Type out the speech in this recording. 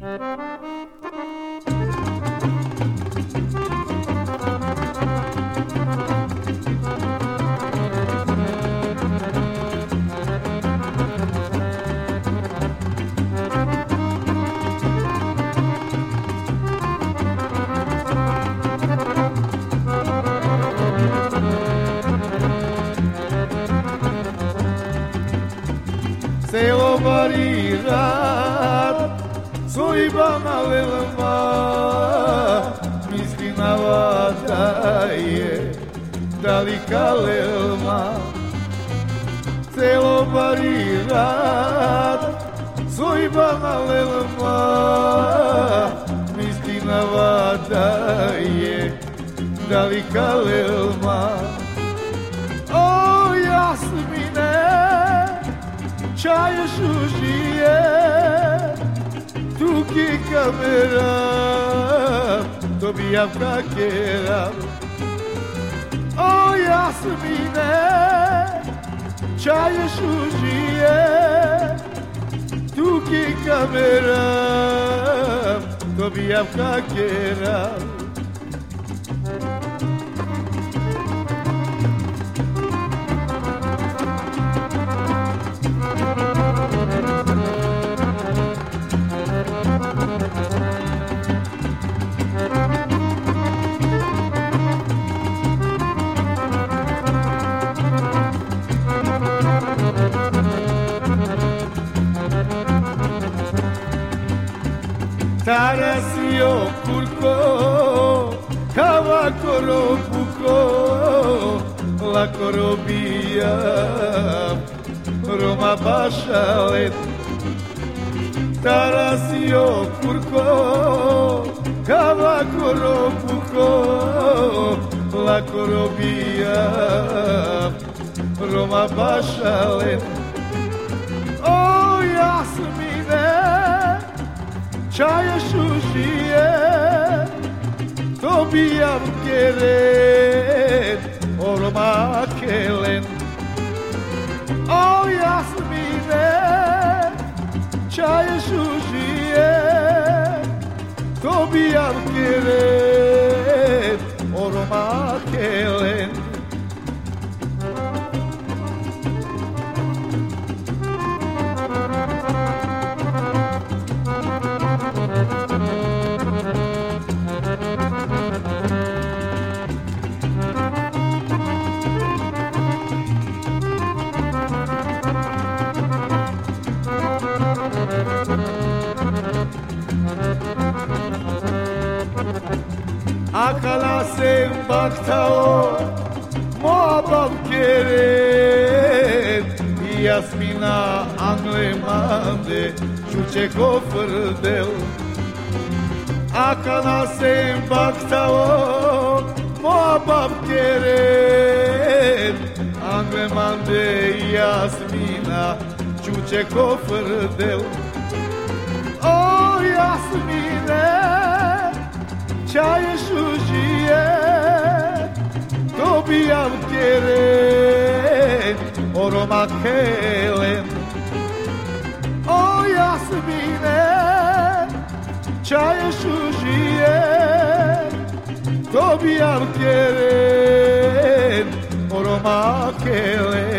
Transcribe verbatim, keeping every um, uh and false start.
Selo varirat, soiba na lelma, miskinava da je dalika lelma. Selo varirat, soiba na lelma, miskinava da je dalika lelma. O Jasmine, čaješ užije, tuki kamera, dobijam kakera. O Jasmine, čaješ užije, tuki kamera, dobijam kakera. Tarasio kurko, kava koropuko, la korobija, Roma pašalet. Tarasio kurko, kava koropuko, la korobija, Roma pašalet. O Jasmine, čaješ užije, dobijam keret, oroma kelen. O Jasmine, čaješ užije, dobijam keret, oroma kelen. Akala se baktao, moabam keret, Jasmina anglemande, čuče kofrdel. Akala se baktao, moabam keret, anglemande, Jasmina, čuče kofrdel. O Jasmine, čaješ užije, dobijam keret, oroma kelen. O Jasmine, čaješ užije, dobijam keret, oroma kelen.